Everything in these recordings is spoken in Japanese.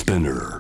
Spinner。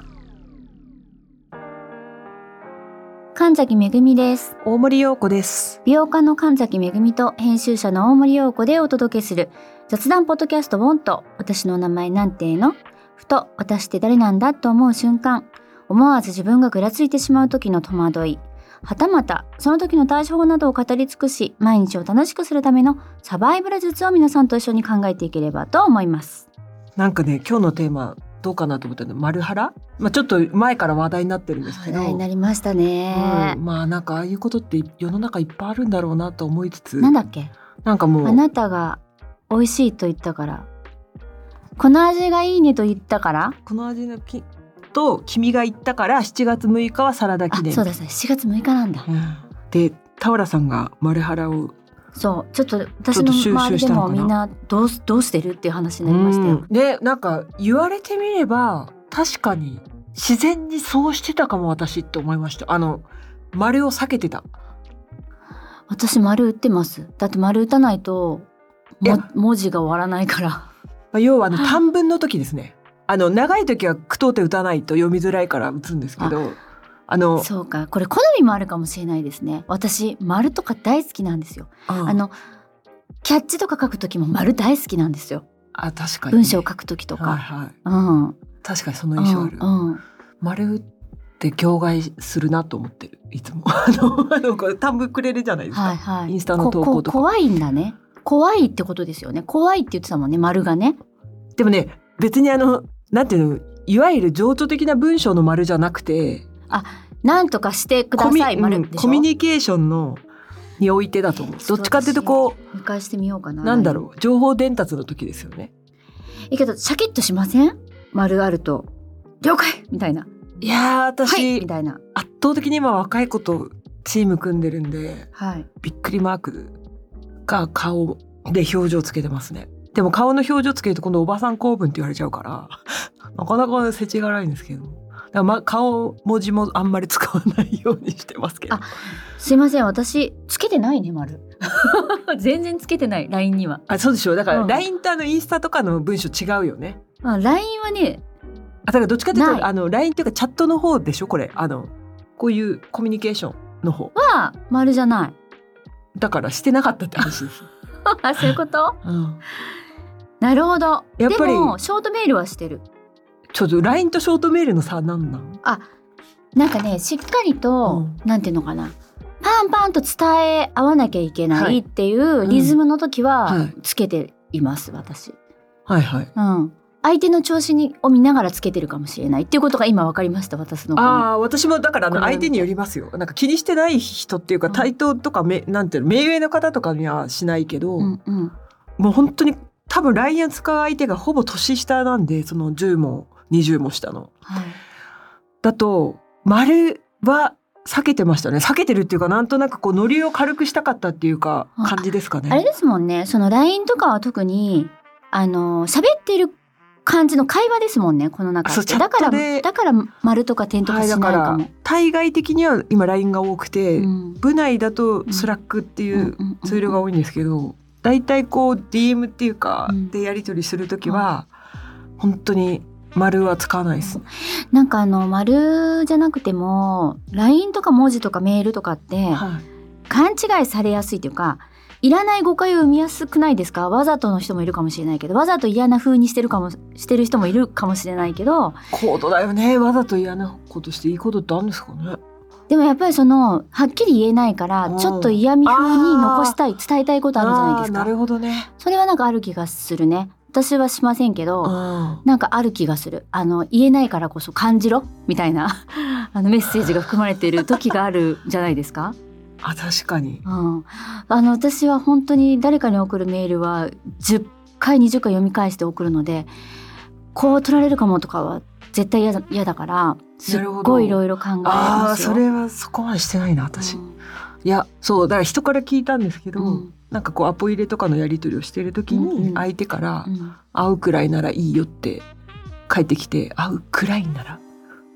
神崎めぐみです。 大森洋子です。 美容家の神崎めぐみと編集者の大森洋子でお届けする雑談ポッドキャストウォンと私の名前なんてのふと私って誰なんだと思う瞬間、思わず自分がぐらついてしまう時の戸惑い、はたまたその時の対処法などを語り尽くし、毎日を楽しくするためのサバイバル術を皆さんと一緒に考えていければと思います。 なんかね、今日のテーマどうかなと思ったの、マルハラ、ちょっと前から話題になってるんですけど、 話題になりましたね。 なんかああいうことって世の中いっぱいあるんだろうなと思いつつ、 なんだっけ、 なんかもうあなたが美味しいと言ったから、この味がいいねと言ったから、 この味のと君が言ったから7月6日はサラダ記念。 そうですね、7月6日なんだ、 で田原さんがマルハラをそうちょっと私の周りでもみんなどうしてるっていう話になりましたよ。 でなんか言われてみれば確かに自然にそうしてたかも私って思いました。丸を避けてた。 私丸打ってます。だって丸打たないと文字が終わらないから要は短文の時ですね。長い時は句読点打たないと読みづらいから打つんですけど、 そうか、これ好みもあるかもしれないですね。私丸とか大好きなんですよ。キャッチとか書く時も丸大好きなんですよ。 確かに、 文章を書く時とか、 確かにその印象ある、丸って仰害するなと思ってるいつも短文くれるじゃないですか、インスタの投稿とか。 怖いんだね。怖いってことですよね。怖いって言ってたもんね、丸がね。 でもね、別になんていうの、いわゆる情緒的な文章の丸じゃなくて、 なんとかしてください丸でしょ。 コミュニケーションにおいてだと思う。どっちかっていうと見返してみようかな。 なんだろう、情報伝達の時ですよね。 けどシャキッとしません？丸あると了解みたいな。 いや私、 はい、みたいな。 圧倒的に今若い子とチーム組んでるんで、びっくりマークが顔で表情つけてますね。でも顔の表情つけると今度おばさん構文って言われちゃうからなかなか世知辛いんですけど、だから顔文字もあんまり使わないようにしてますけど。 すいません、私つけてないね丸全然つけてない LINE には。 そうでしょ。だから LINE とインスタとかの文章違うよね。 LINE はね、 だからどっちかというとLINE っていうかチャットの方でしょこれ。こういうコミュニケーションの方は丸じゃない。 だからしてなかったって話ですそういうこと、なるほど。 やっぱりでもショートメールはしてる。 ちょっと LINE とショートメールの差なんなんなんかね、しっかりと、なんていうのかな、パンパンと伝え合わなきゃいけないっていうリズムの時はつけています、私。相手の調子を見ながらつけてるかもしれないっていうことが今分かりました。私もだから相手によりますよ。なんか気にしてない人っていうか、対等とかなんていうの、目上の方とかにはしないけど、もう本当に多分 LINE を使う相手がほぼ年下なんで、その10も20も下の、だと丸は避けてましたね。避けてるっていうか、なんとなくノリを軽くしたかったっていうか感じですかね。 あれですもんね、その LINE とかは特に喋ってる感じの会話ですもんね、この中って。だから丸とか点とかしないかも。だから対外的には今 LINE が多くて、部内だとスラックっていうツールが多いんですけど、だいたいDM っていうかでやり取りするときは本当に丸は使わないです。 なんか丸じゃなくても LINE とか文字とかメールとかって勘違いされやすいというか、いらない誤解を生みやすくないですか？わざとの人もいるかもしれないけど、わざと嫌な風にしてる人もいるかもしれないけど、 高度だよね。わざと嫌なことしていいことってあるんですかね。 でもやっぱりはっきり言えないから、ちょっと嫌味風に残したい、伝えたいことあるじゃないですか。 なるほどね。 それはなんかある気がするね。私はしませんけど、なんかある気がする。言えないからこそ感じろみたいなメッセージが含まれている時があるじゃないですか。 確かに、 私は本当に誰かに送るメールは10回20回読み返して送るので、こう取られるかもとかは絶対嫌だから、すっごいいろいろ考えますよ。 それはそこまでしてないな私、いやそうだから人から聞いたんですけど、なんかアポ入れとかのやり取りをしている時に相手から会うくらいならいいよって返ってきて、会うくらいなら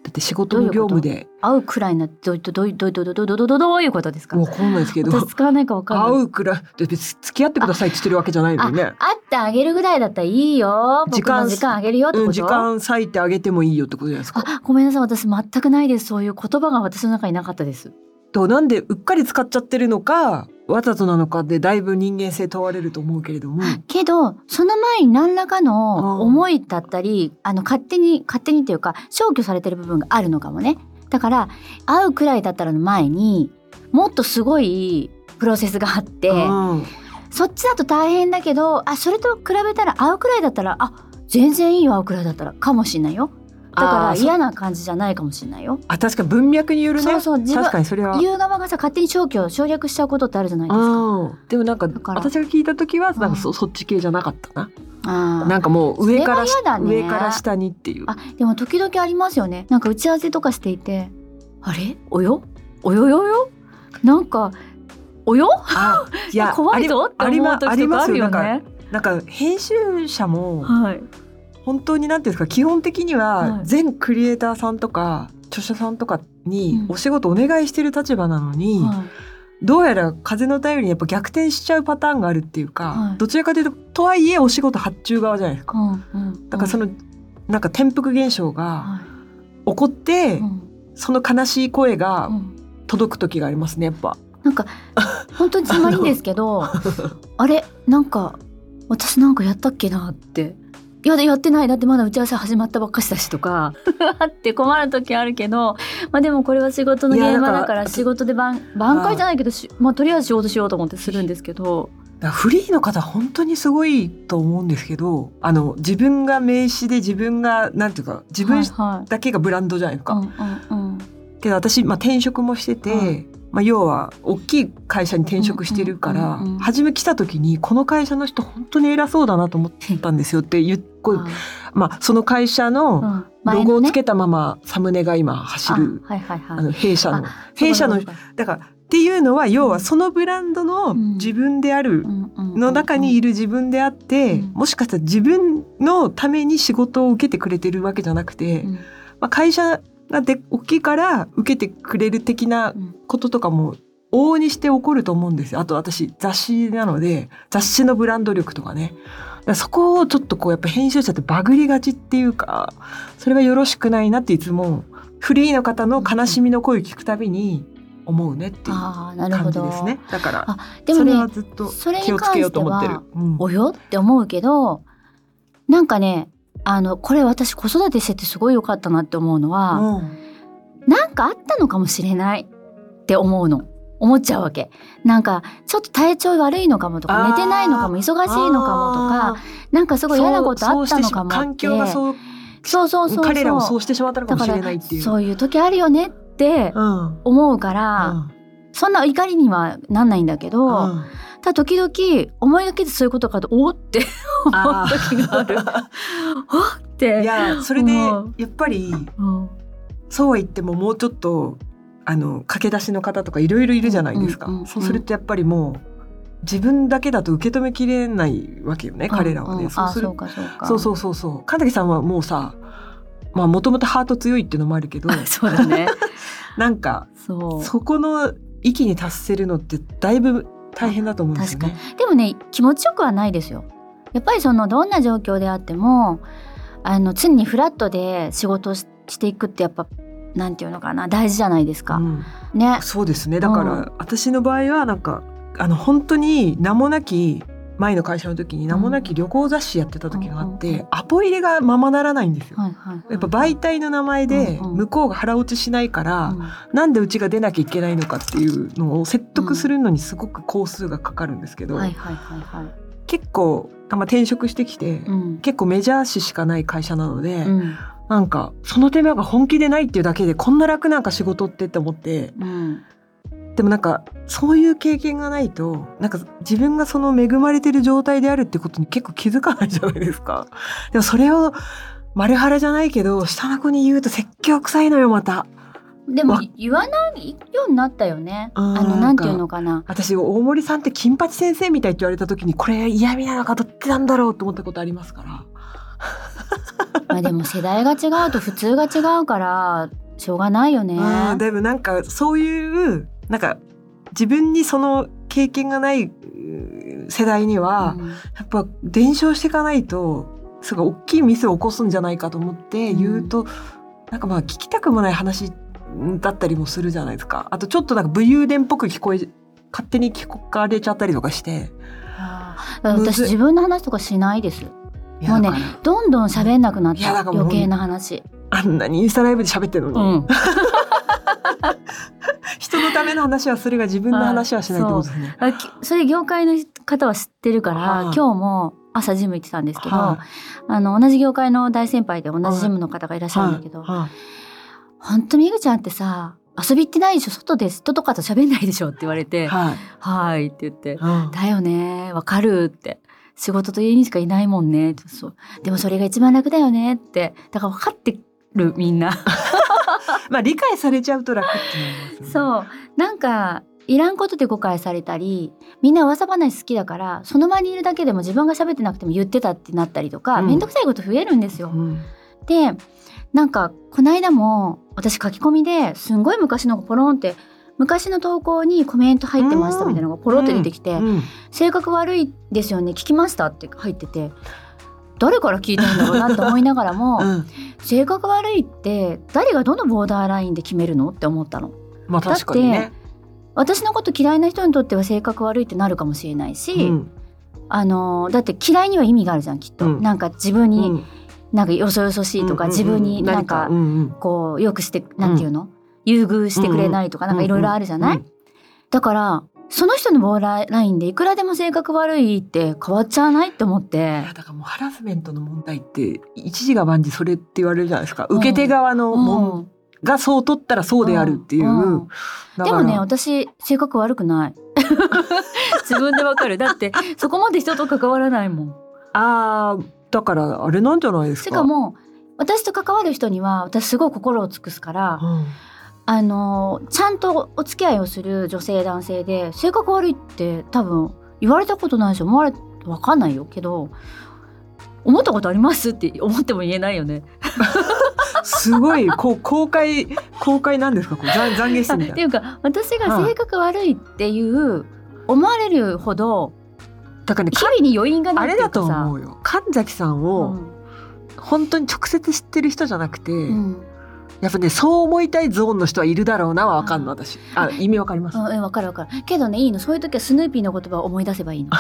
だって仕事の業務で会うくらいなどういうことですか？ わかんないですけど、 私使わないかわかんない。 会うくらいで別に付き合ってくださいって言ってるわけじゃないのにね。 会ってあげるぐらいだったらいいよ、僕の時間あげるよってこと、 時間割いてあげてもいいよってことじゃないですか。 ごめんなさい、私全くないです。そういう言葉が私の中になかったです。 なんでうっかり使っちゃってるのかわざとなのかでだいぶ人間性問われると思うけれども、 けどその前に何らかの思いだったり、勝手にっていうか消去されてる部分があるのかもね。だから会うくらいだったらの前にもっとすごいプロセスがあって、そっちだと大変だけど、それと比べたら会うくらいだったら全然いいよ、会うくらいだったらかもしれないよ。だから嫌な感じじゃないかもしれないよ。 確かに文脈によるね。確かにそれは言う側がさ勝手に省略しちゃうことってあるじゃないですか。 でもなんか私が聞いた時はなんかそっち系じゃなかったな。なんかもう上から下にっていう。 でも時々ありますよね。なんか打ち合わせとかしていて、あれおよなんかおよいや怖いぞって思う時とかあるよね。 なんか編集者も、本当になんていうんですか、基本的には全クリエイターさんとか著者さんとかにお仕事お願いしてる立場なのに、どうやら風の便りにやっぱ逆転しちゃうパターンがあるっていうか、どちらかというとはいえお仕事発注側じゃないですか。だからそのなんか転覆現象が起こって、その悲しい声が届く時がありますね。やっぱなんか本当につまりいいんですけどあれなんか私なんかやったっけなって、いやってない、だってまだ打ち合わせ始まったばっかしだしとかって困る時あるけど、でもこれは仕事の現場だから仕事で挽回じゃないけどとりあえず仕事しようと思ってするんですけど、 フリーの方本当にすごいと思うんですけど、自分が名刺で自分がなんていうか自分だけがブランドじゃないですか。けど私、転職もしてて、要は大きい会社に転職してるから、初め来た時にこの会社の人本当に偉そうだなと思ったんですよってその会社のロゴをつけたままサムネが今走る、弊社のだからっていうのは、要はそのブランドの自分であるの中にいる自分であって、もしかしたら自分のために仕事を受けてくれてるわけじゃなくて、会社が大きいから受けてくれる的なこととかも往々にして起こると思うんですよ。あと私雑誌なので雑誌のブランド力とかね、そこをちょっとやっぱ編集者ってバグりがちっていうか、それはよろしくないなっていつもフリーの方の悲しみの声を聞くたびに思うねっていう感じですね。だからそれはずっと気をつけようと思ってる。 およって思うけど、なんかねこれ私子育てしててすごい良かったなって思うのは、なんかあったのかもしれないって思っちゃうわけ。なんかちょっと体調悪いのかもとか、寝てないのかも、忙しいのかもとか、なんかすごい嫌なことあったのかもって、 環境がそう彼らをそうしてしまったのかもしれないっていう、 そういう時あるよねって思うから、そんな怒りにはなんないんだけど、ただ時々思いがけてそういうことかとおって思う時があるおって。 いやそれでやっぱり、そうは言ってももうちょっと駆け出しの方とかいろいろいるじゃないですか。そうするとやっぱりもう自分だけだと受け止めきれないわけよね、彼らはね。そう神崎さんはもうさ、もともとハート強いっていうのもあるけどそうだねなんかそこの域に達せるのってだいぶ大変だと思うんですよね。 確かに。でもね、気持ちよくはないですよ。やっぱりどんな状況であっても常にフラットで仕事をしていくってやっぱなんていうのかな、大事じゃないですか、ね。 そうですね。だから、私の場合はなんか本当に名もなき前の会社の時に名もなき旅行雑誌やってた時があって、アポ入れがままならないんですよ。やっぱ媒体の名前で向こうが腹落ちしないから、なんでうちが出なきゃいけないのかっていうのを説得するのにすごく工数がかかるんですけど、結構転職してきて、結構メジャー誌しかない会社なので、なんかその手間が本気でないっていうだけでこんな楽なんか仕事って思って、でもなんかそういう経験がないとなんか自分がその恵まれてる状態であるってことに結構気づかないじゃないですか。でもそれを丸腹じゃないけど下の子に言うと説教臭いのよまた。 でも言わないようになったよね。なんていうのかな、 私大森さんって金八先生みたいって言われた時にこれ嫌味なのかどっちなんだろうと思ったことありますからまあでも世代が違うと普通が違うからしょうがないよね。 でもなんかそういうなんか自分にその経験がない世代には、やっぱ伝承していかないとすごい大きいミスを起こすんじゃないかと思って言うと、なんかまあ聞きたくもない話だったりもするじゃないですか。あとちょっとなんか武勇伝っぽく勝手に聞かれちゃったりとかして。 私自分の話とかしないです。もうねどんどん喋んなくなった余計な話。 あんなにインスタライブで喋ってるのに、人のための話はするが自分の話はしないってことですね。 それ業界の方は知ってるから、今日も朝ジム行ってたんですけど、同じ業界の大先輩で同じジムの方がいらっしゃるんだけど、本当みぐちゃんってさ遊び行ってないでしょ、外で人とかと喋んないでしょって言われて、はいって言って、だよねわかるって、仕事と家にしかいないもんねって、そうでもそれが一番楽だよねって、だから分かってるみんなまあ理解されちゃうと楽ってなりますよね。 そうなんかいらんことで誤解されたり、みんな噂話好きだからその場にいるだけでも自分が喋ってなくても言ってたってなったりとか、めんどくさいこと増えるんですよ、でなんかこの間も私書き込みですんごい昔のポロンって昔の投稿にコメント入ってましたみたいなのがポロって出てきて、性格悪いですよね聞きましたって入ってて、誰から聞いたんだろうなって思いながらも、性格悪いって誰がどのボーダーラインで決めるのって思ったの。 まあ確かにね。 だって私のこと嫌いな人にとっては性格悪いってなるかもしれないし、だって嫌いには意味があるじゃんきっと、なんか自分になんかよそよそしいとか、自分になんかこうよくしてなんていうの、優遇してくれないとかなんかいろいろあるじゃない、だからその人のボーダーラインでいくらでも性格悪いって変わっちゃわないって思って。 だからもうハラスメントの問題って一時が万事それって言われるじゃないですか、受け手側のがそう取ったらそうであるっていう、 でもね私性格悪くない自分でわかる。だってそこまで人と関わらないもん。 だからあれなんじゃないですか。 しかも私と関わる人には私すごい心を尽くすから、ちゃんとお付き合いをする女性男性で性格悪いって多分言われたことないし思われわかんないよけど、思ったことありますって思っても言えないよねすごい公開なんですか、こう懺悔室みたいな。 っていうか私が性格悪いっていう思われるほど、 だからね、 日々に余韻がないっていうかさ、 あれだと思うよ。神崎さんを本当に直接知ってる人じゃなくて、やっぱねそう思いたいゾーンの人はいるだろうなは分かんの私。意味分かります。 分かるけどねいいの、そういう時はスヌーピーの言葉を思い出せばいいの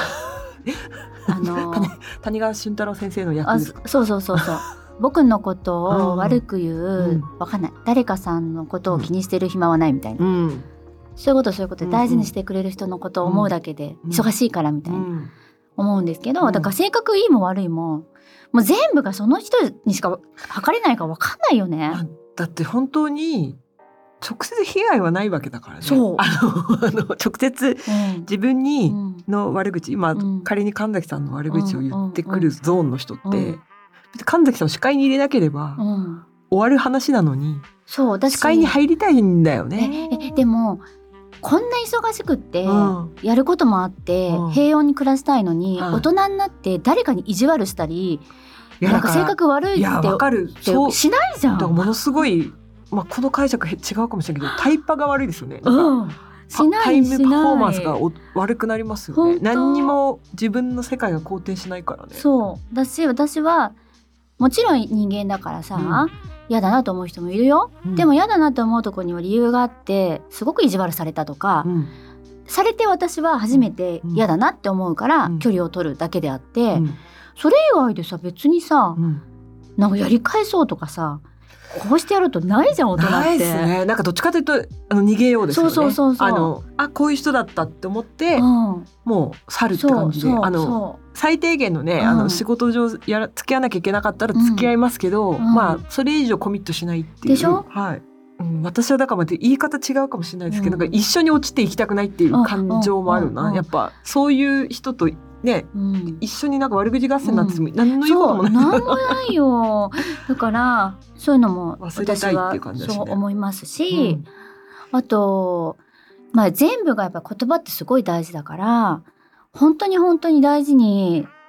谷川俊太郎先生の役です。 そう僕のことを悪く言う、分かんない誰かさんのことを気にしてる暇はないみたいな、そういうことで大事にしてくれる人のことを思うだけで忙しいからみたいな、思うんですけど、だから性格いいも悪いももう全部がその人にしか測れないから分かんないよね。 だって本当に直接被害はないわけだからね。 そう直接自分にの悪口、今仮に神崎さんの悪口を言ってくるゾーンの人って、神崎さんを視界に入れなければ終わる話なのに、視界に入りたいんだよね。 でもこんな忙しくってやることもあって平穏に暮らしたいのに、大人になって誰かに意地悪したりなんか性格悪いってしないじゃん。 だからものすごい、この解釈違うかもしれないけどタイパが悪いですよね。タイムパフォーマンスが悪くなりますよね。何にも自分の世界が肯定しないからね。そうだし、 私はもちろん人間だからさ、嫌だなと思う人もいるよ、でも嫌だなと思うところには理由があって、すごく意地悪されたとか、されて私は初めて嫌だなって思うから距離を取るだけであって、それ以外でさ別にさ、なんかやり返そうとかさこうしてやるとないじゃん大人って。 ないですね。なんかどっちかというと逃げようですよね。 そうこういう人だったって思って、もう去るって感じで、最低限のね、仕事上付き合わなきゃいけなかったら付き合いますけど、それ以上コミットしないっていう。 でしょ。 私はだから言い方違うかもしれないですけど、なんか一緒に落ちていきたくないっていう感情もあるな、やっぱそういう人とね、一緒になんか悪口合戦になっても何の言うこともない。 何もないよ。だからそういうのも私はそう思いますし、あと全部がやっぱ言葉ってすごい大事だから、本当に大事に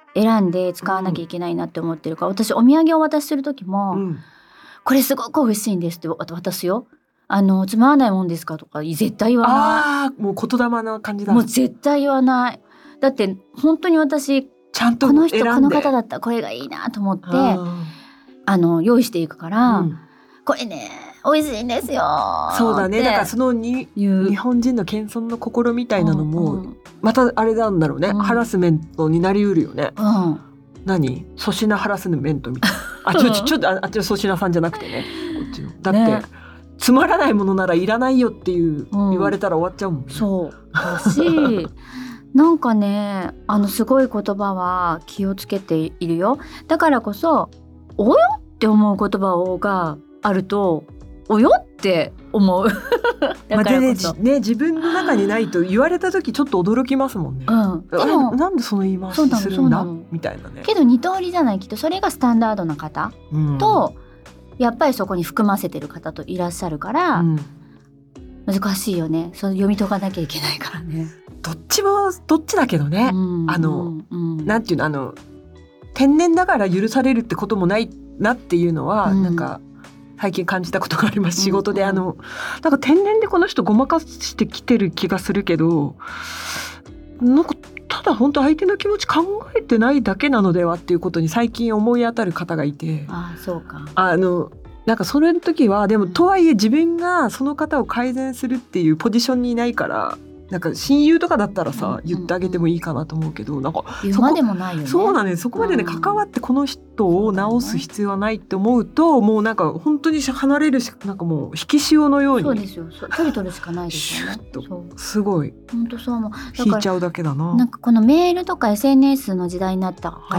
選んで使わなきゃいけないなって思ってるから、私お土産を渡しする時も、これすごく美味しいんですって渡すよ。つまらないもんですかとか絶対言わない。 もう言霊な感じだ。 もう絶対言わない。だって本当に私ちゃんとこの人この方だったらこれがいいなと思って用意していくから、これね美味しいんですよ。 そうだね。だからその日本人の謙遜の心みたいなのも、またあれなんだろうね、ハラスメントになりうるよね。何粗品ハラスメントみたいな。ちょっとあっちの粗品さんじゃなくてね、こっちのだって、ね、つまらないものならいらないよっていう言われたら終わっちゃうもんね。 そうだしなんかねすごい言葉は気をつけているよ。だからこそおよって思う言葉があるとおよって思うだからこそ、 ね、自分の中にないと言われた時ちょっと驚きますもんね。でもなんでその言い回しするんだみたいなね。 けど二通りじゃない、きっとそれがスタンダードな方と、やっぱりそこに含ませてる方といらっしゃるから、難しいよね。その読み解かなきゃいけないからね。 どっちだけどね、なんていうの天然だから許されるってこともないなっていうのは、なんか最近感じたことがあります。仕事でなんか天然でこの人ごまかしてきてる気がするけど、なんかただ本当相手の気持ち考えてないだけなのではっていうことに最近思い当たる方がいて、 そうか。 なんかそれの時はでもとはいえ自分がその方を改善するっていうポジションにいないから、なんか親友とかだったらさ、言ってあげてもいいかなと思うけど、なんか言うまでもないよね。 そうなのよ。そこまでね、関わってこの人を直す必要はないって思うと、もうなんか本当に離れるし、なんかもう引き潮のように。 そうですよ。距離取るしかないですよね。 すごい本当そう思う。 引いちゃうだけだな。 なんかこのメールとか SNS の時代になったから、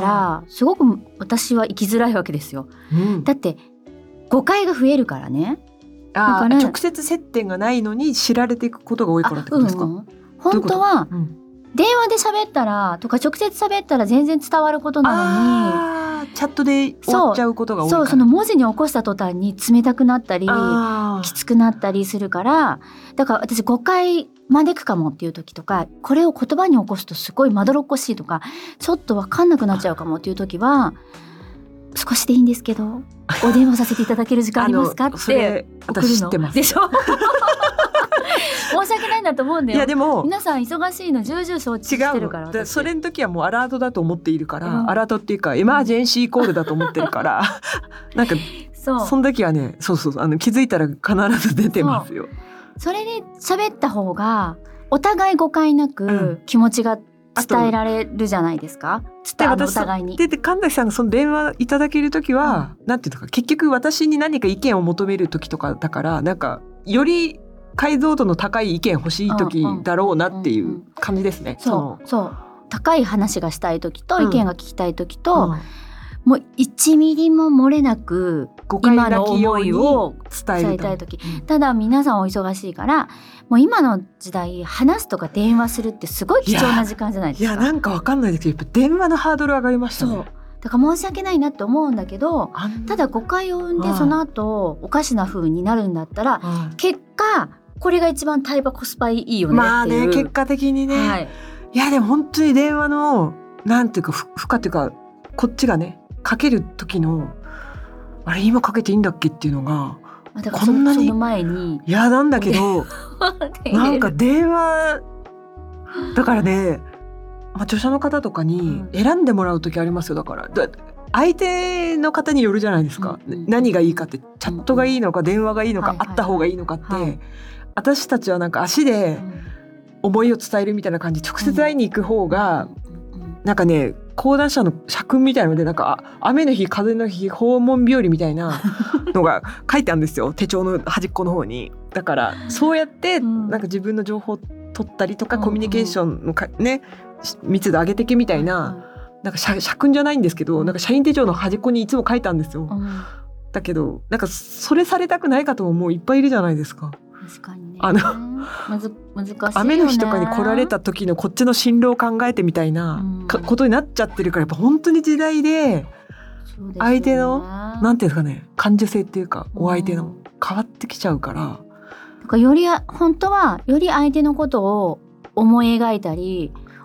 すごく私は生きづらいわけですよ。だって誤解が増えるからね。だから直接接点がないのに知られていくことが多いからってことですか？ 本当は電話で喋ったらとか直接喋ったら全然伝わることなのに、 チャットで終わっちゃうことが多いから。 その文字に起こした途端に冷たくなったりきつくなったりするから、だから私誤解招くかもっていう時とか、これを言葉に起こすとすごいまどろっこしいとか、ちょっと分かんなくなっちゃうかもっていう時は、少しでいいんですけどお電話させていただける時間ありますかって送るのでしょ申し訳ないなと思うんだよ。 いやでも皆さん忙しいの重々承知してるから。 違う、それの時はもうアラートだと思っているから、アラートっていうかエマージェンシーコールだと思ってるからなんかその時はね、そう気づいたら必ず出てますよ。 それで喋った方がお互い誤解なく気持ちが伝えられるじゃないですか。お互いに。で神崎さんがその電話いただけるときは、なんていうのか、結局私に何か意見を求めるときとかだから、なんかより解像度の高い意見欲しいときだろうなっていう感じですね。 そう高い話がしたいときと意見が聞きたいときと、もう1ミリも漏れなく今の思いを伝えたいとき。ただ皆さんお忙しいから、もう今の時代話すとか電話するってすごい貴重な時間じゃないですか。 いやなんかわかんないですけど、やっぱ電話のハードル上がりましたね。 だから申し訳ないなって思うんだけど、ただ誤解を生んでその後おかしな風になるんだったら、結果これが一番対話コスパいいよねっていう。 結果的にね、いやでも本当に電話のなんていうか負荷っていうか、こっちがねかける時のあれ今かけていいんだっけっていうのが、 だからその前に嫌なんだけどなんか電話だからね、著者の方とかに選んでもらう時ありますよ。だから相手の方によるじゃないですか、何がいいかって。チャットがいいのか電話がいいのか、会った方がいいのかって、私たちはなんか足で思いを伝えるみたいな感じ、直接会いに行く方がなんかね、講談社の社訓みたいなので、なんか雨の日風の日訪問日和みたいなのが書いてあるんですよ手帳の端っこの方に。だからそうやってなんか自分の情報を取ったりとか、コミュニケーションのね密度上げてけみたいな、なんか社訓じゃないんですけど、なんか社員手帳の端っこにいつも書いたんですよ。だけどなんかそれされたくない方ももういっぱいいるじゃないですか。 確かにね。難しいよね。 雨の日とかに来られた時のこっちの進路を考えてみたいなことになっちゃってるから、やっぱ本当に時代で相手のなんていうんですかね、感受性っていうか、お相手の変わってきちゃうから、 だからより本当はより相手のことを思い描いたり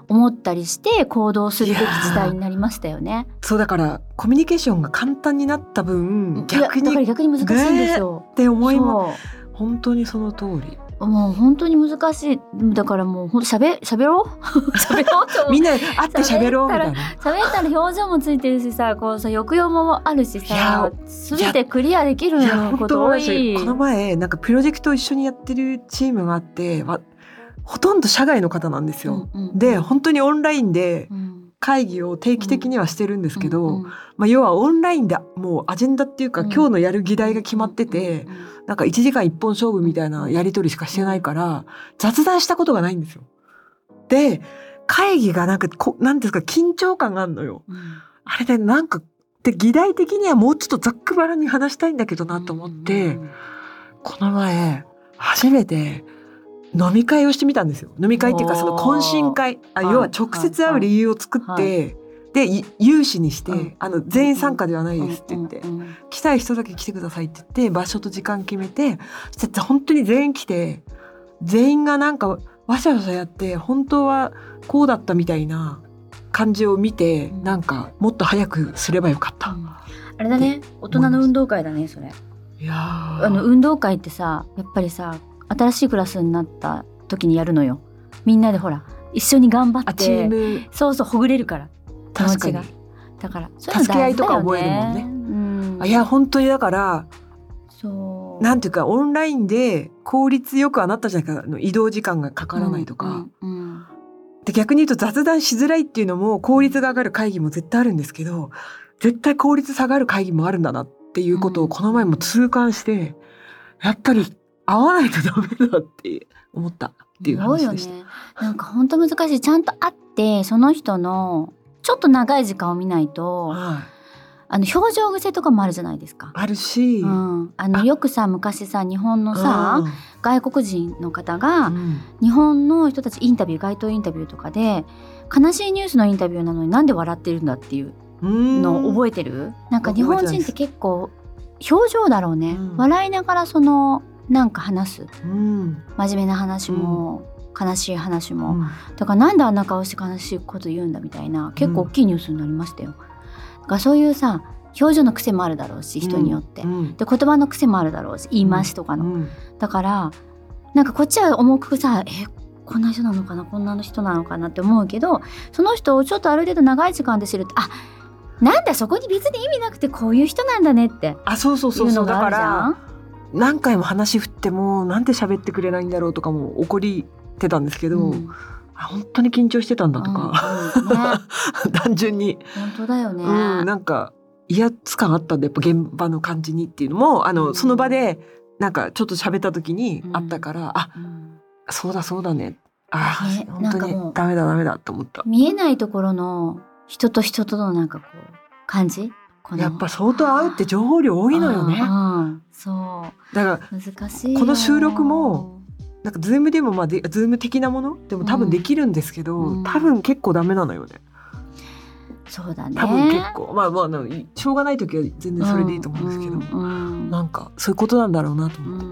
思ったりして行動するべき時代になりましたよね。 そうだからコミュニケーションが簡単になった分逆にだから逆に難しいんですよ、 って思います。本当にその通り。 もう本当に難しい。だからもう喋ろう喋ろうとみんな会って喋ろうみたいな。 喋ったら表情もついてるしさ、こうさ抑揚もあるしさ、全てクリアできること多い。 この前なんかプロジェクトを一緒にやってるチームがあって、ほとんど社外の方なんですよ、で本当にオンラインで会議を定期的にはしてるんですけど、要はオンラインでもうアジェンダっていうか、今日のやる議題が決まってて、なんか1時間1本勝負みたいなやり取りしかしてないから雑談したことがないんですよ。で会議がなんですか緊張感があるのよ、あれでなんかで議題的にはもうちょっとざっくばらんに話したいんだけどなと思って、この前初めて飲み会をしてみたんですよ。飲み会っていうかその懇親会、要は直接会う理由を作って、で有志にして、全員参加ではないですって言って、来たい人だけ来てくださいって言って場所と時間決めて、本当に全員来て、全員がなんかわしゃわしゃやって本当はこうだったみたいな感じを見て、なんかもっと早くすればよかった、 あれだね、大人の運動会だねそれ。いや運動会ってさ、やっぱりさ新しいクラスになった時にやるのよ。みんなでほら一緒に頑張ってチーム、 そうほぐれるから気持ちが。だからそういうの大事だよね。助け合いとか覚えるもんね、いや本当にだからそうなんていうかオンラインで効率よくはなったじゃないか、移動時間がかからないとか、で逆に言うと雑談しづらいっていうのも効率が上がる会議も絶対あるんですけど、絶対効率下がる会議もあるんだなっていうことをこの前も痛感して、やっぱり会わないとダメだって思ったっていう話でした。 ね、なんか本当難しい。ちゃんと会ってその人のちょっと長い時間を見ないと、表情癖とかもあるじゃないですか。 あるし、 よくさ昔さ日本のさ、外国人の方が、日本の人たち街頭インタビューとかで悲しいニュースのインタビューなのになんで笑ってるんだっていうのを覚えてる？なんか日本人って結構表情だろうね、笑いながらなんか話す、真面目な話も、悲しい話も、だからなんであんな顔して悲しいこと言うんだみたいな結構大きいニュースになりましたよ。だからそういうさ表情の癖もあるだろうし人によって、で言葉の癖もあるだろうし言い回しとかの、だからなんかこっちは重くさこんな人なのかなこんな人なのかなって思うけど、その人をちょっとある程度長い時間で知るとなんだそこに別に意味なくてこういう人なんだねっていうのがあるじゃん。 だから何回も話振ってもなんで喋ってくれないんだろうとかも怒りてたんですけど、本当に緊張してたんだとか、単純に本当だよね、 なんか威圧感あったんでやっぱ現場の感じにっていうのもその場でなんかちょっと喋った時にあったから、そうだね、本当にダメだと思った。 見えないところの人と人とのなんかこう感じ、 やっぱ相当会うって情報量多いのよね。 そうだから難しいよ。 この収録もなんかズームでもズーム的なものでも多分できるんですけど、多分結構ダメなのよね。 そうだね。 多分結構しょうがない時は全然それでいいと思うんですけど、なんかそういうことなんだろうなと思って、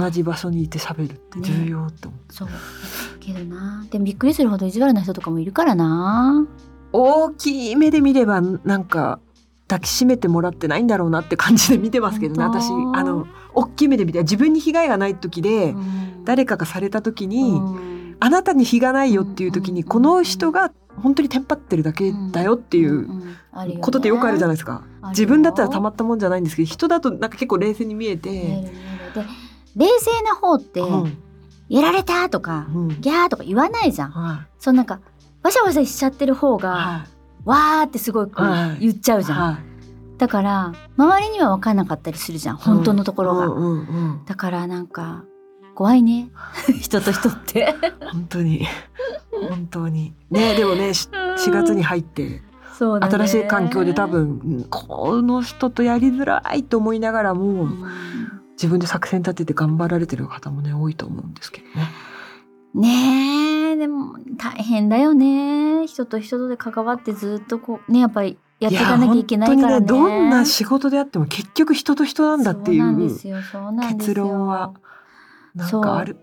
同じ場所にいて喋るって重要って思って、 そうけどな。でもびっくりするほど意地悪な人とかもいるからな。 大きい目で見ればなんか抱きしめてもらってないんだろうなって感じで見てますけどね。私大きい目で見て自分に被害がない時で、誰かがされた時に、あなたに非がないよっていう時に、この人が本当にテンパってるだけだよっていうことってよくあるじゃないですか。自分だったらたまったもんじゃないんですけど、人だとなんか結構冷静に見えて、 で冷静な方って、やられたとか、ギャーとか言わないじゃん、そうなんかわしゃわしゃしちゃってる方が、わーってすごい言っちゃうじゃん、だから周りには分かんなかったりするじゃん本当のところが、だからなんか怖いね人と人って本当にね。でもね4月に入って、新しい環境で多分この人とやりづらいと思いながらも、自分で作戦立てて頑張られてる方もね多いと思うんですけどね。 ねえ、でも大変だよね。人と人とで関わってずっとこうね、やっぱりやっていかなきゃいけないからね。 どんな仕事であっても結局人と人なんだっていう結論はなんかある。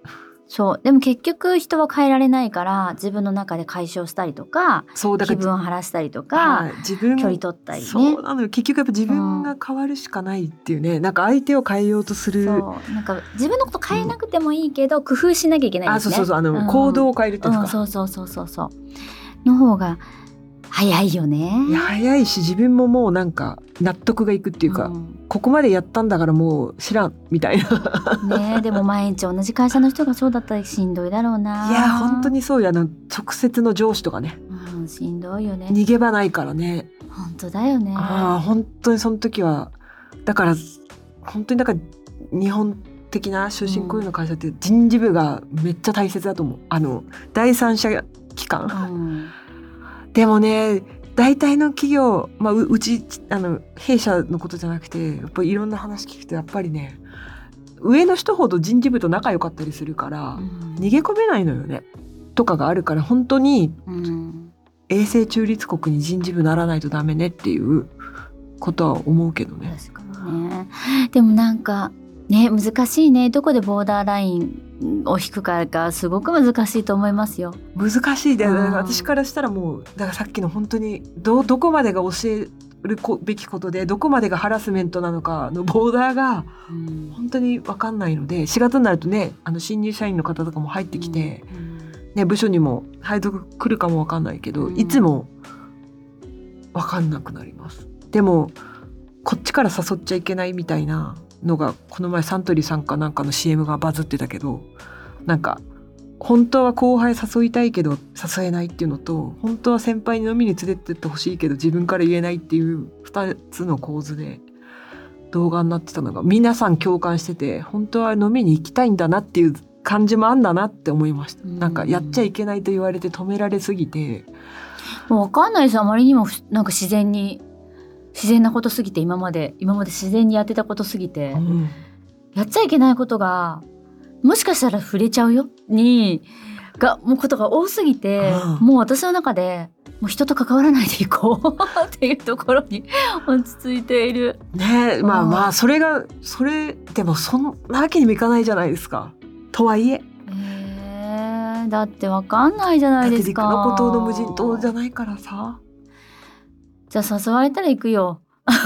そうでも結局人は変えられないから自分の中で解消したりとか、 そうだから気分を晴らしたりとか、 はい、自分距離取ったりね。 そうなのよ。結局やっぱ自分が変わるしかないっていうね、なんか相手を変えようとする、 そうなんか自分のこと変えなくてもいいけど、工夫しなきゃいけないですね。 そう行動を変えるっていうか、 そうの方が早いよね。 いや早いし、自分ももうなんか納得がいくっていうか、ここまでやったんだからもう知らんみたいなね。でも毎日同じ会社の人がそうだったらしんどいだろうな。 いや本当にそうや直接の上司とかね、 しんどいよね。 逃げ場ないからね。 本当だよね。 本当にその時はだから本当に日本的な終身雇用の会社って人事部がめっちゃ大切だと思う。第三者機関、でもね大体の企業、うち弊社のことじゃなくてやっぱりいろんな話聞くとやっぱりね上の人ほど人事部と仲良かったりするから、逃げ込めないのよねとかがあるから、本当に、永世中立国に人事部ならないとダメねっていうことは思うけどね。 確かにね。でもなんかね難しいね。どこでボーダーラインを引くかがすごく難しいと思いますよ。 難しいで、私からしたらもうだからさっきの本当にどこまでが教えるべきことでどこまでがハラスメントなのかのボーダーが本当に分かんないので、4月になるとね新入社員の方とかも入ってきて、部署にも配属来るかも分かんないけど、いつも分かんなくなります。でもこっちから誘っちゃいけないみたいなのがこの前サントリーさんかなんかの CM がバズってたけど、なんか本当は後輩誘いたいけど誘えないっていうのと、本当は先輩に飲みに連れてってほしいけど自分から言えないっていう2つの構図で動画になってたのが皆さん共感してて、本当は飲みに行きたいんだなっていう感じもあんだなって思いました。なんかやっちゃいけないと言われて止められすぎて、 もう分かんないです。あまりにもなんか自然なことすぎて、今まで自然にやってたことすぎて、やっちゃいけないことがもしかしたら触れちゃうよもうことが多すぎて、もう私の中でもう人と関わらないでいこうっていうところに落ち着いているね。それでもそんなわけにもいかないじゃないですか。とはいえ、 だってわかんないじゃないですか。 だって陸の孤島の無人島じゃないからさ。 じゃあ誘われたら行くよ。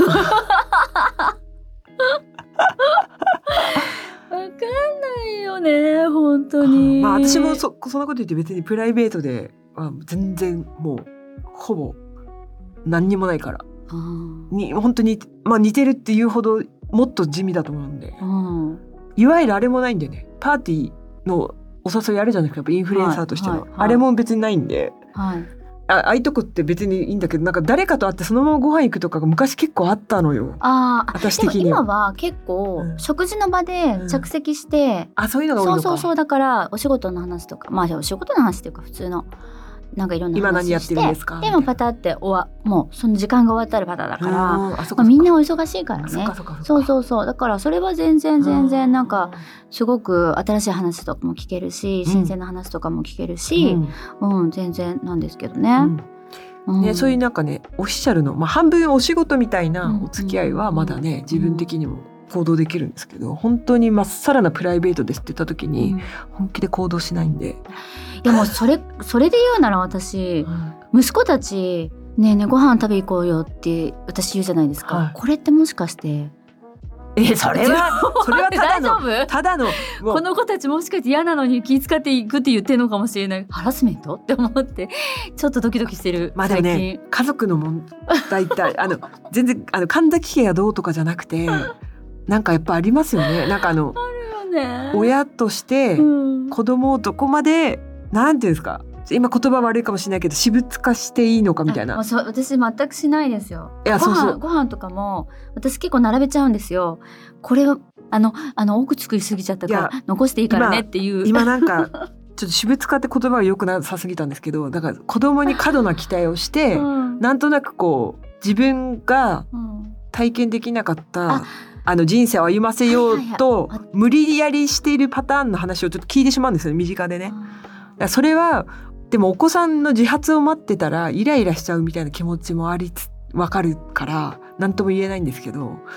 わかんないよね本当に。 私もそんなこと言って別にプライベートで全然もうほぼ何にもないから、本当に、似てるっていうほどもっと地味だと思うんで、いわゆるあれもないんでね、パーティーのお誘いあるじゃないですか、やっぱインフルエンサーとしての、あれも別にないんで、あいとこって別にいいんだけど、なんか誰かと会ってそのままご飯行くとかが昔結構あったのよ。私的には。 でも今は結構食事の場で着席して、 そういうのが多いのか。 そうだからお仕事の話とか、お仕事の話っていうか普通のなんかいろんな話して、 今何やってるんですか、 でもパタってもうその時間が終わったらパタだから、みんなお忙しいからね。そうだからそれは全然なんかすごく新しい話とかも聞けるし、新鮮な話とかも聞けるし、全然なんですけどね。 そういうなんかねオフィシャルの、半分お仕事みたいなお付き合いはまだね、自分的にも行動できるんですけど、本当にまっさらなプライベートですって言った時に本気で行動しないんで。 でもそれで言うなら私、息子たちねえご飯食べ行こうよって私言うじゃないですか、これってもしかしてそれはただのこの子たちもしかして嫌なのに気遣っていくって言ってるのかもしれない。ハラスメントって思ってちょっとドキドキしてる最近。 ね、家族の問題って全然神崎家がどうとかじゃなくてなんかやっぱありますよね。なんかあるよね、親として子供をどこまでなんていうんですか、今言葉悪いかもしれないけど私物化していいのかみたいな。 私全くしないですよ。ご飯とかも私結構並べちゃうんですよ。これは多く作りすぎちゃったから残していいからねっていう。 今なんかちょっと私物化って言葉が良くなさすぎたんですけど、だから子供に過度な期待をして、なんとなくこう自分が体験できなかった人生を歩ませようと無理やりしているパターンの話をちょっと聞いてしまうんですよね、身近でね。それはでもお子さんの自発を待ってたらイライラしちゃうみたいな気持ちも分かるから何とも言えないんですけど、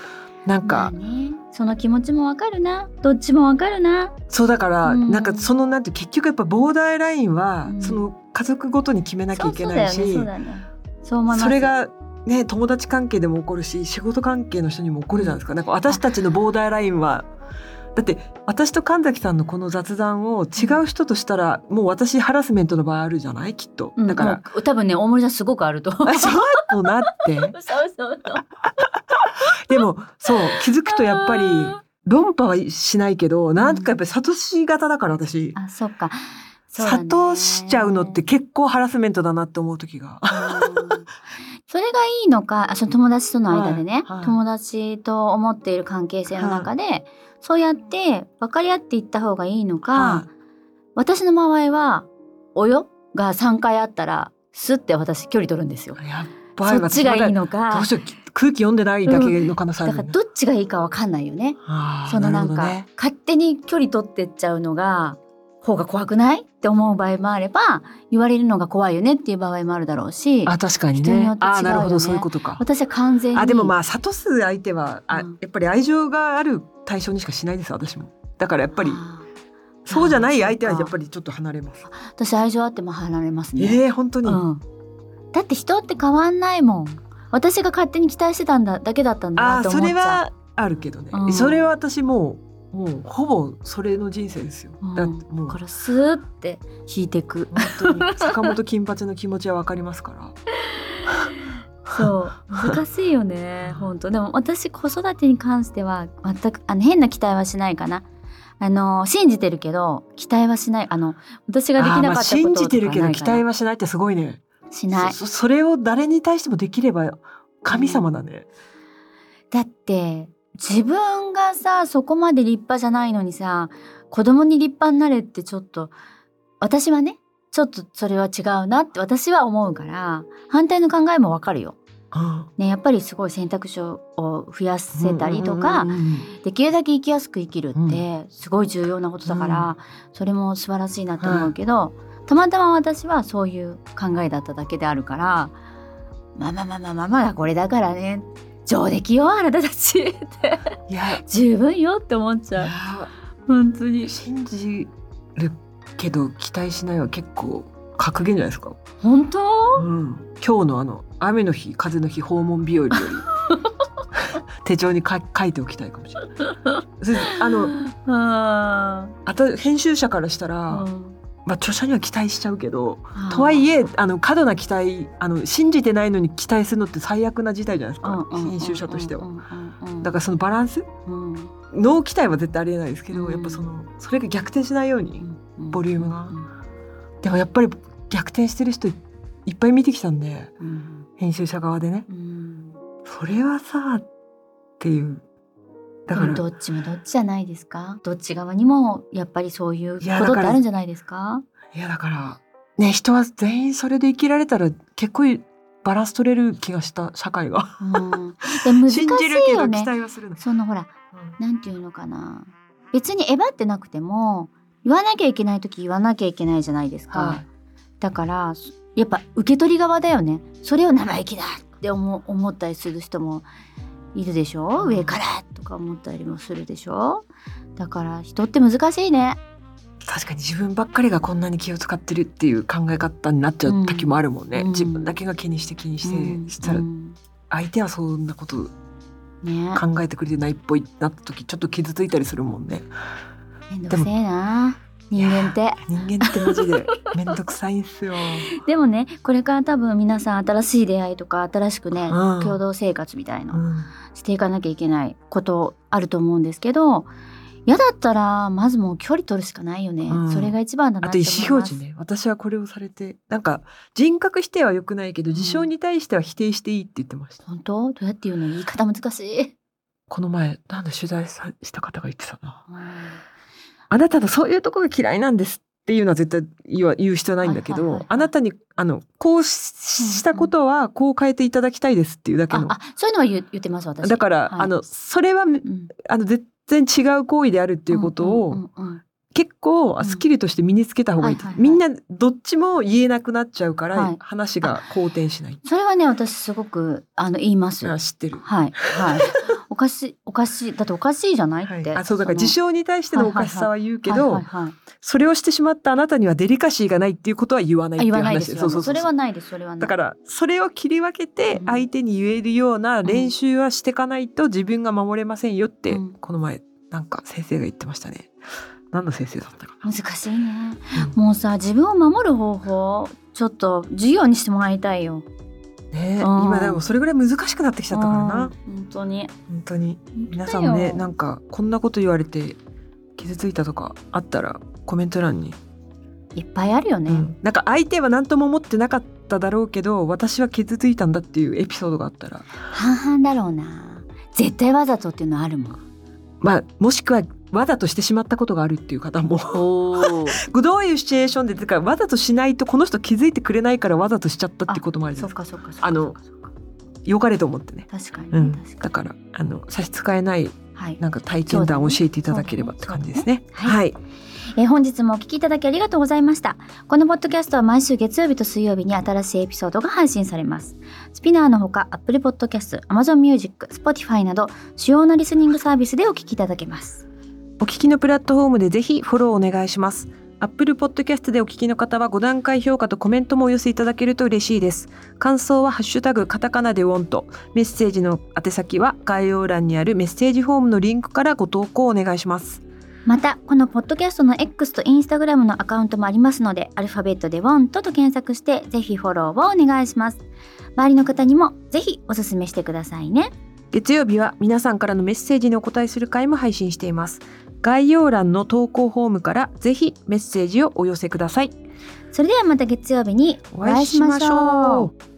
なんか、 その気持ちもわかるな、どっちもわかるな。 そうだから、なんかそのなんて結局やっぱボーダーラインは、その家族ごとに決めなきゃいけないし、それがね友達関係でも起こるし仕事関係の人にも起こるじゃないですか。なんか私たちのボーダーラインはだって私と神崎さんのこの雑談を違う人としたらもう私ハラスメントの場合あるじゃないきっと。だから、 多分ね大森さんすごくあるとそうとなってそうでもそう気づくとやっぱり論破はしないけどなんかやっぱり諭し型だから私。 あ、そっか。 諭しちゃうのって結構ハラスメントだなって思う時が。 それがいいのか、その友達との間でね、友達と思っている関係性の中で、そうやって分かり合っていった方がいいのか、私の場合はおよが3回あったらスッて私距離取るんですよ。 やっぱりそっちがいいのか、 どうしよう空気読んでないだけの可能性ある、 だからどっちがいいか分かんないよね。そのなんか、勝手に距離取ってっちゃうのが方が怖くないって思う場合もあれば、言われるのが怖いよねっていう場合もあるだろうし。 確かにね。 人によって違うよね。 なるほど、そういうことか。 私は完全に。 でもまあ諭す相手はやっぱり愛情がある対象にしかしないです私も。だからやっぱりそうじゃない相手はやっぱりちょっと離れます。 私愛情あっても離れますね。 本当に、 だって人って変わんないもん。私が勝手に期待してただけだったんだなと思っちゃう。 それはあるけどね、それは私もうほぼそれの人生ですよ。だからスーって引いてく。 本当に坂本金八の気持ちは分かりますからそう難しいよね本当。でも私子育てに関しては全く変な期待はしないかな。信じてるけど期待はしない。私ができなかったこととかないから。 信じてるけど期待はしないってすごいね。 しない。 それを誰に対してもできれば神様だね。 だって自分がさそこまで立派じゃないのにさ子供に立派になれってちょっと私はねちょっとそれは違うなって私は思うから反対の考えもわかるよ。ね、やっぱりすごい選択肢を増やせたりとか、できるだけ生きやすく生きるってすごい重要なことだから、それも素晴らしいなと思うけど、たまたま私はそういう考えだっただけであるからまあこれだからね上出来よあなたたちって十分よって思っちゃう。本当に信じるけど期待しないは結構格言じゃないですか。 本当、 今日の雨の日風の日訪問日和より手帳に書いておきたいかもしれない。あと編集者からしたら、著者には期待しちゃうけど、とはいえ過度な期待信じてないのに期待するのって最悪な事態じゃないですか、編集者としては。だからそのバランス、ノー期待は絶対ありえないですけど、やっぱそれが逆転しないように、ボリュームが、でもやっぱり逆転してる人いっぱい見てきたんで、編集者側でね、それはさっていう。だからどっちもどっちじゃないですか。どっち側にもやっぱりそういうことってあるんじゃないですか。 いやだからね、人は全員それで生きられたら結構バランス取れる気がした社会が、 で難しいよね。 信じるけど期待はするの。 そのほら、なんていうのかな、別にえばってなくても言わなきゃいけない時言わなきゃいけないじゃないですか、だからやっぱ受け取り側だよね。それを生意気だって思ったりする人もいるでしょ、上からとか思ったりもするでしょ。だから人って難しいね。 確かに自分ばっかりがこんなに気を使ってるっていう考え方になっちゃう時もあるもんね、自分だけが気にしてしたら、相手はそんなこと考えてくれてないっぽいなった時ちょっと傷ついたりするもんね。 めんどくせえな人間ってマジでめんどくさいんすよ。 でもねこれから多分皆さん新しい出会いとか新しくね、共同生活みたいのしていかなきゃいけないことあると思うんですけど、嫌だったらまずもう距離取るしかないよね、それが一番だなって思います。 あと意思表示ね。私はこれをされてなんか人格否定は良くないけど、事象に対しては否定していいって言ってました。 本当？どうやって言うの？言い方難しい。 この前なんで取材した方が言ってたな、あなたのそういうところが嫌いなんですっていうのは絶対言う必要ないんだけど、あなたにこうしたことはこう変えていただきたいですっていうだけの。 そういうのは言ってます私。 だから、それは、絶対違う行為であるっていうことを、結構スキルとして身につけた方がいい、みんなどっちも言えなくなっちゃうから、話が好転しない。 それはね私すごく言います。 知ってる。 おかしいだっておかしいじゃないって、 そうだから事象に対してのおかしさは言うけど、それをしてしまったあなたにはデリカシーがないっていうことは言わないっていう話で、 それはないです。それはない。 だからそれを切り分けて相手に言えるような練習はしていかないと自分が守れませんよって、この前なんか先生が言ってましたね。何の先生だったかな。 難しいね、もうさ自分を守る方法ちょっと授業にしてもらいたいよね。今でもそれぐらい難しくなってきちゃったからな。 本当に皆さんもね、なんかこんなこと言われて傷ついたとかあったらコメント欄にいっぱいあるよね、 なんか相手は何とも思ってなかっただろうけど私は傷ついたんだっていうエピソードがあったら半々だろうな。絶対わざとっていうのあるもん。 もしくはわざとしてしまったことがあるっていう方もどういうシチュエーションでだからわざとしないとこの人気づいてくれないからわざとしちゃったってこともあるじゃないですか。良かれと思ってね。 確かに、 だから差し支えない、なんか体験談を教えていただければって感じですね。 本日もお聞きいただきありがとうございました。このポッドキャストは毎週月曜日と水曜日に新しいエピソードが配信されます。スピナーのほか Apple Podcast、Amazon Music、Spotify など主要なリスニングサービスでお聞きいただけます。 お聞きのプラットフォームでぜひフォローお願いします。Apple Podcast でお聞きの方は5段階評価とコメントもお寄せいただけると嬉しいです。感想はハッシュタグカタカナでWANT、メッセージの宛先は概要欄にあるメッセージフォームのリンクからご投稿お願いします。 またこのポッドキャストの X と Instagram のアカウントもありますので、アルファベットでWANTと検索してぜひフォローをお願いします。周りの方にもぜひおすすめしてくださいね。 月曜日は皆さんからのメッセージにお答えする回も配信しています。概要欄の投稿フォームからぜひメッセージをお寄せください。 それではまた月曜日にお会いしましょう。